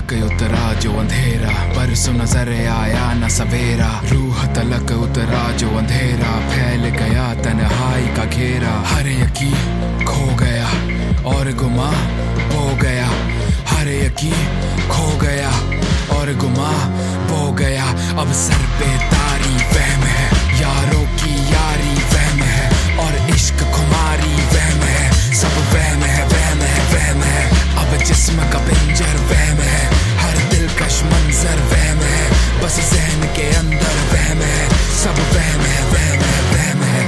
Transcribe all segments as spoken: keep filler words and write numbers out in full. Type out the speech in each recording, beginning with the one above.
तलक उतरा जो अंधेरा, परसों नजर आया न सवेरा। रूह तलक उतरा जो अंधेरा, फैल गया तन्हाई का घेरा। हर यकीन खो गया और गुमा हो गया, हर यकीन खो गया और गुमा हो गया। अब सर पे तारी वहम है, यारों की यारी वहम है, और इश्क खुमारी वहम है। सब वहम है, वहम है, वहम है। अब जिस्म का पिंजर वहम है, हर दिलकश मंजर वहम है। बस ज़हन के अंदर वहम है, सब वहम है, वहम है, वहम है।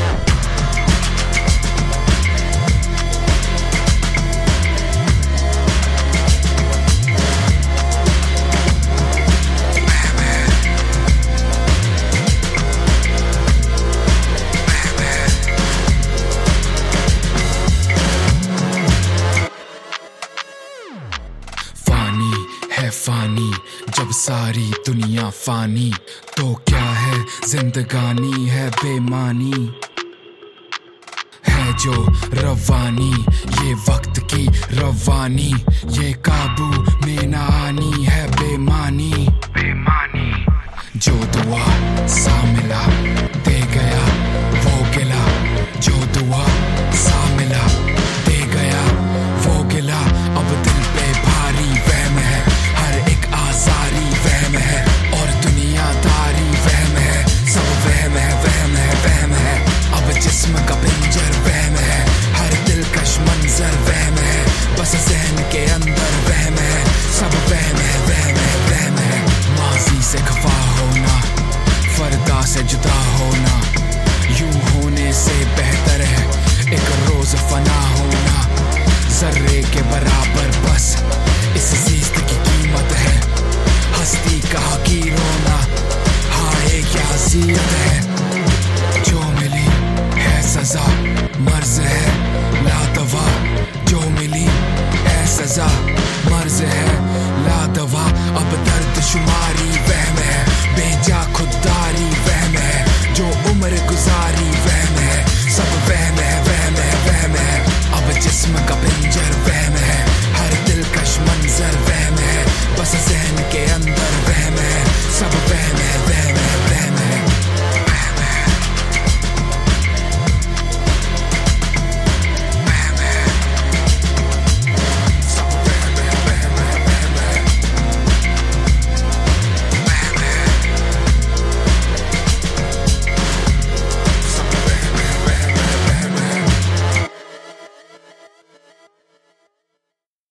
फानी जब सारी दुनिया फानी, तो क्या है जिंदगानी है बेमानी। है जो रवानी ये वक्त की रवानी, ये काबू में ना आनी है बेमानी। बेमानी जो दुआ सा मिला दे गया वो गिला, जो दुआ सा मिला दे गया वो गिला। अब दिल पे भारी वहम है, सारी वहम है, और दुनियादारी वहम है। सब वहम है, वहम है, वहम है। अब जिस्म का पिंजर वहम है, हर दिलकश मंजर वहम है। बस ज़हन के अंदर वहम है, सब वहम है, वहम है, वहम है। माज़ी से खफा होना, फरदा से जुदा होना, यूं होने से बेहतर है एक रोज फना होना। जर्रे के बराबर बस इस